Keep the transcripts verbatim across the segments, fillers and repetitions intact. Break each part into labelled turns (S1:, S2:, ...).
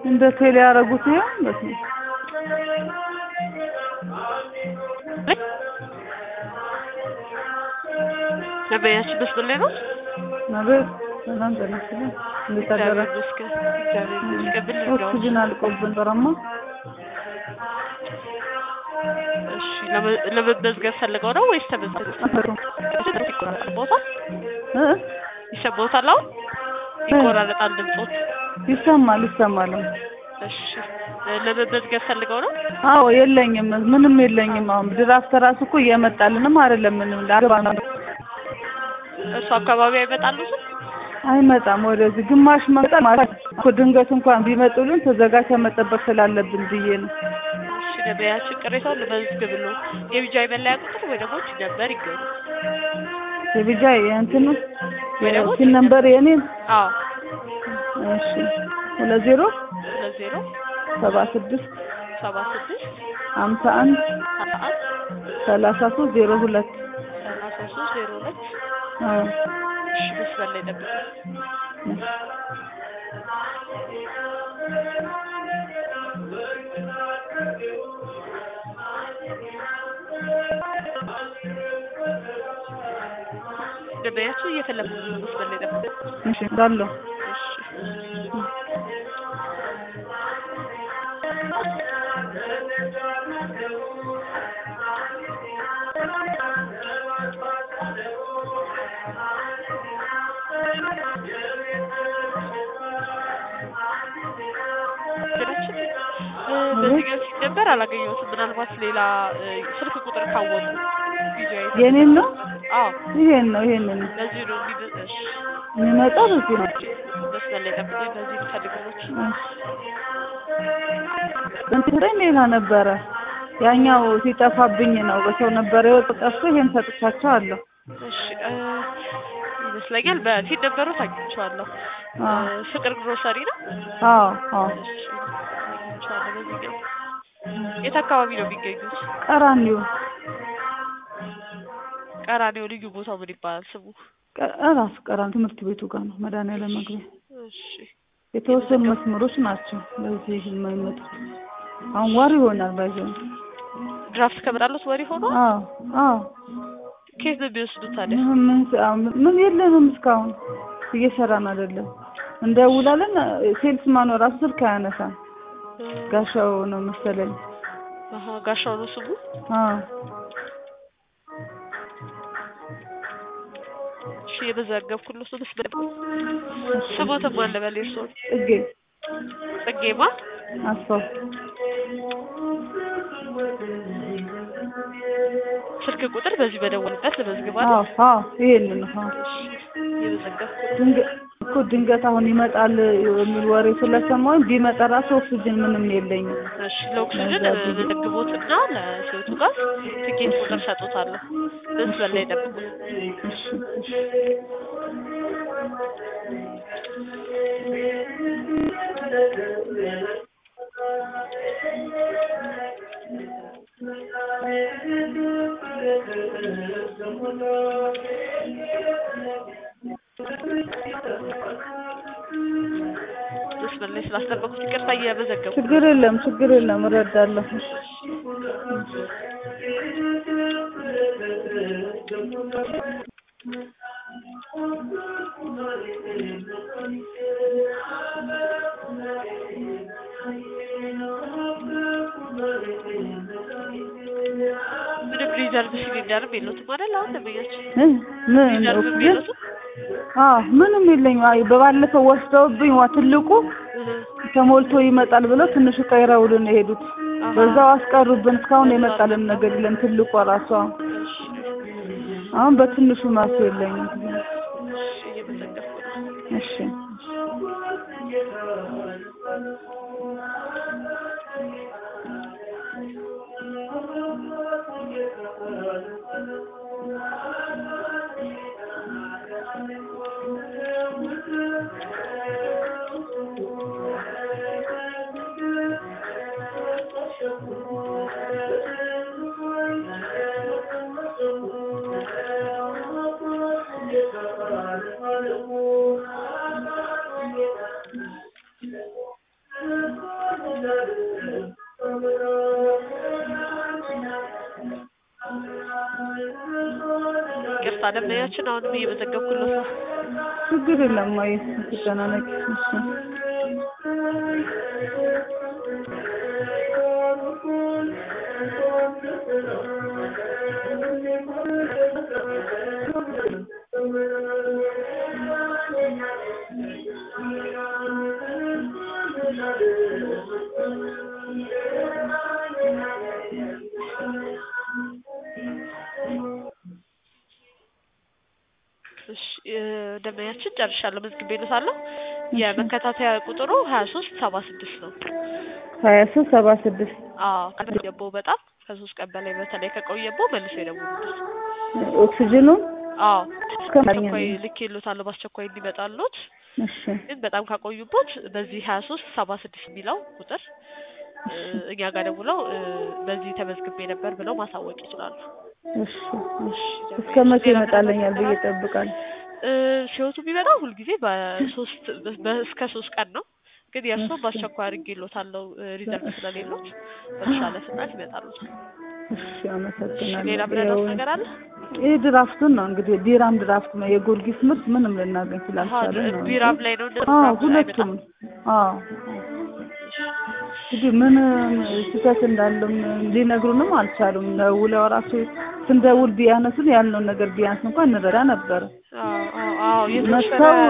S1: እንደ ቴሌ ያረጉት ይሄን በስመ
S2: ለበያች በስበለ ነው
S1: ነገር ሰላም ተነስተን እንደታደረ
S2: እስከ እግዚአብሔር ይመስገን ብለው
S1: ኦክሲጅን አልቆብን በረማ
S2: እሺ ለመበዝገብ ፈልገው ነው ወይስ ተበዝገው ቦታ
S1: እ
S2: ይሰቦታል አሁን ይቆራረጣል ድምጾት
S1: ይሰማል ይሰማል
S2: እሺ ለመበዝገብ ፈልገው ነው
S1: አዎ የለኝም ምንም የለኝም አሁን ድራፍት ራሱ እኮ እየመጣልንም አይደለም ምንም ላገባ ነው
S2: እሱ አካባቢ አይመጣሉ
S1: አይመጣም ወደዚህ ግማሽ መጣ ማለት እኮ ድንገት እንኳን ቢመጡልን ተዘጋጅተን መጠበቅ ስላለብን ብዬ ነው
S2: እሺ ለበያች ቅሬታው ለመዝገብ ነው የቢጃይ መለያ ቁጥር ወይ ደግሞ ነበር ይገኙ
S1: የቢጃይ እንትኑ የሲን ነምበር የኔ
S2: አዎ
S1: እሺ ሁለት ዜሮ
S2: ሁለት ዜሮ
S1: ሰባ ስድስት
S2: ሰባ ስድስት
S1: ሃምሳ አንድ
S2: ሃምሳ አንድ
S1: ሰላሳ ሶስት ዜሮ ሁለት
S2: ሰላሳ ሶስት ዜሮ ሁለት
S1: አዎ
S2: እሺ በስበለ ይደብቅ ደበያቹ እየፈለጉ በስበለ ይደብቅ
S1: እሺ ዳሎ
S2: እሺ በዚህ ጋር ሲደበር አላገኘሁትም ምናልባት ሌላ ስልክ ቁጥር ካወቁ ቢጃይ
S1: የኔን ነው
S2: አዎ
S1: ይሄን ነው ይሄን ነው
S2: በዚህ ነው ቢደሽ
S1: የሚመጣው በዚህ ነው
S2: በስበለ ይደብቅ በዚህ ተልግሎች
S1: እንትን ሌላ ነበረ ያኛው ሲጠፋብኝ ነው በሰው ነበር የወጣው ይሄን ሰጥቻቸው አለው
S2: እሺ ይመስለኛል በፊት ነበሩ ታውቂዋለሁ ፍቅር ግሮሰሪ ነው
S1: አዎ አዎ
S2: ታውቂዋለሁ በዚህ ጋር የት አካባቢ ነው የሚገኙት
S1: ቀራኒዮ
S2: ቀራኒዮ ልዩ ቦታው ምን ይባላል ስሙ
S1: ቀራስ ቀራን ትምህርት ቤቱ ጋር ነው መድኃኒዓለም መግቢያ
S2: እሺ
S1: የተወሰኑ መስመሮች ናቸው ለዚህ የማይመጡት አሁን ወር ይሆናል ባይዘው
S2: ድራፍት ከመጣሉት ወር ሆኖ
S1: አዎ አዎ
S2: ከየት ነው የሚወስዱት ታዲያ
S1: ምን ምን የለንም እስካሁን እየሰራን አይደለም እንደውላለን ሴልስ ማን ራሱ ስልክ አያነሳም ጋሻው ነው መሰለኝ
S2: አሃ ጋሻው ነው ስሙ
S1: አዎ
S2: እሺ የበዛገብኩሉ ሱስ በደም ስሞት ማን ለበለርሶ
S1: እጌ
S2: ጽጌማ
S1: አስፋው
S2: ስልክ ቁጥር በዚህ በደወልበት ለመዝግባል
S1: አዎ አዎ ይሄን ነው አዎ
S2: የበዛገብኩ
S1: እኮ ድንገት አሁን ይመጣል የሚል ወሬ ስለሰማሁኝ ቢመጣ ራሱ ኦክሲጅን ምንም የለኝም
S2: እሺ ለኦክሲጅን ለግቦትና ለሴቱ ጋር ትኬት ቁጥር ሰጥቶታለሁ በዚህ በላይ ደብቁ
S1: እሺ
S2: በስመልስ ላስተበቁት ይቅርታ እያበዘገቡ
S1: ችግር የለም ችግር የለም እረዳለሁ
S2: ምንም ሪዘርቭ ሲሊንደር ቤሎት ማለት አሁን ለበያች
S1: ምን
S2: ቤሎት
S1: አዎ ምንም የለኝም አይ በባለፈው ወስደውብኝ ዋ ትልቁ ተሞልቶ ይመጣል ብለው ትንሽ ቀይረውልን የሄዱት በዛው አስቀሩብን እስካሁን የመጣልን ነገር የለም ትልቁ ራሱ አሁን በትንሹ ማስ የለኝም እሺ
S2: ይቅርታ ደንበኛችን አሁንም እየመዘገብኩለት ነው።
S1: ችግር የለም ማይ ተጨናነቂ
S2: እሺ ደንበኛችን ጨርሻለሁ መዝግቤልዎታለሁ። የመከታተያ ቁጥሩ ሀያ ሶስት ሰባ ስድስት ነው።
S1: ሀያ ሶስት ሰባ ስድስት
S2: አዎ ከቆየቦ በጣም ከሶስት ቀን በላይ በተለይ ከቆየቦ መልሶ ይደውሉልኝ።
S1: ኦክሲጅኑ
S2: አዎ ከማይ ልኬልዎታለሁ በአስቸኳይ እንዲመጣልዎት። እሺ ግን በጣም ካቆዩበት በዚህ ሀያ ሶስት ሰባ ስድስት የሚለው ቁጥር እኛ ጋር ደውለው በዚህ ተመዝግቤ ነበር ብለው ማሳወቅ ይችላሉ።
S1: እሺ እሺ እስከ መቼ ይመጣልኛል ብዬ እጠብቃለሁ?
S2: ሲወቱ ቢመጣው ሁሉ ጊዜ በሶስት እስከ ሶስት ቀን ነው። ግን የእርሶ በአስቸኳይ አድርጌልዎታለሁ ሪዘርቭ ስለሌለው በተሻለ ፍጥነት ይመጣሉ።
S1: እሺ አመሰግናለሁ።
S2: ሌላ ብረዳው ነገር አለ?
S1: ይሄ ድራፍቱን ነው እንግዲህ ቢራም ድራፍት ነው። የጊዮርጊስ ምርት ምንም ልናገኝ ስላልቻለን ነው።
S2: ቢራም ላይ ነው እንደዛ።
S1: አዎ ሁለቱም አዎ እንግዲህ ምን ስህተት እንዳለም ሊነግሩንም አልቻሉም። ደውለው ራሱ ስንደውል ቢያነሱን ያልነው ነገር ቢያንስ እንኳን እንረዳ ነበር።
S2: አዎ አዎ
S1: መተው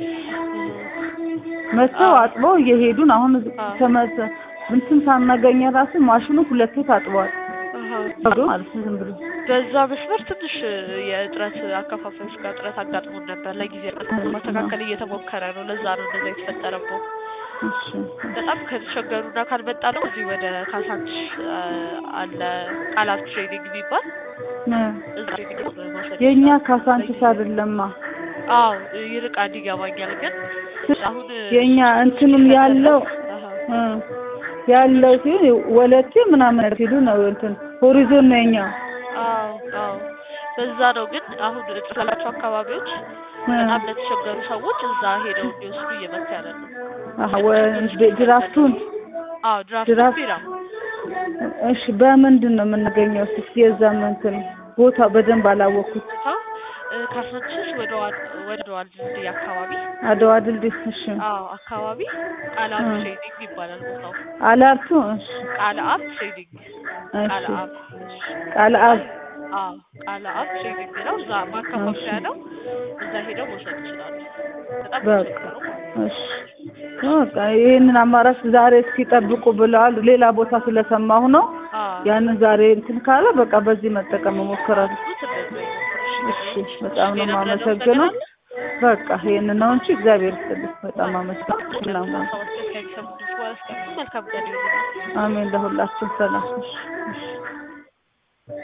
S1: መተው አጥበው እየሄዱን አሁን ተመሰ እንትን ሳናገኝ ራሱ ማሽኑ ሁለቴ ታጥቧል። አዎ ማለት ዝም ብሎ
S2: በዛ መስመር ትንሽ የእጥረት አከፋፋዮች ጋር እጥረት አጋጥሞን ነበር። ለጊዜው ማስተካከል እየተሞከረ ነው። ለዛ ነው እንደዛ የተፈጠረው። እሺ በጣም ከተቸገሩና ካልመጣ ነው እዚህ ወደ ካሳንች አለ ቃላት ትሬኒንግ የሚባል
S1: የኛ ካሳንች አይደለማ።
S2: አዎ ይርቃል ይገባኛል። ግን አሁን
S1: የኛ እንትንም ያለው ያለው ሲል ወለቴ ምናምን ሲሉ ነው እንትን ሆሪዞን ነው የኛ።
S2: አዎ አዎ በዛ ነው። ግን አሁን ጥላላቸው አካባቢዎች በጣም ለተቸገሩ ሰዎች እዛ ሄደው እንዲወስዱ እየመከረ ነው።
S1: አሃ ድራፍቱን
S2: አዎ ድራፍት ቢራ
S1: እሺ በምንድን ነው የምንገኘው? እስኪ የዛም እንትን ቦታ በደንብ አላወኩት።
S2: ካሳንችስ ወደ ወደ አድዋ ድልድይ አካባቢ
S1: አድዋ ድልድይ እሺ
S2: አዎ አካባቢ ቃላት ትሬኒንግ ይባላል ቦታው።
S1: አላርቱ እሺ
S2: ቃላት ትሬኒንግ ቃላት
S1: ቃላት
S2: አዎ ቃላት ትሬኒንግ ነው። እዛ ማከፋፈያ ነው። እዛ ሄደው መውሰድ ይችላሉ። በጣም
S1: በቃ እሺ በቃ ይሄንን አማራጭ ዛሬ እስኪጠብቁ ብለዋል። ሌላ ቦታ ስለሰማሁ ነው። ያንን ዛሬ እንትን ካለ በቃ በዚህ መጠቀም እሞክራለሁ። እሺ በጣም ነው የማመሰግነው። በቃ ይሄንን ነው እንጂ እግዚአብሔር ይስጥልኝ። በጣም አመሰግናለሁ። አሜን። ለሁላችን ሰላም።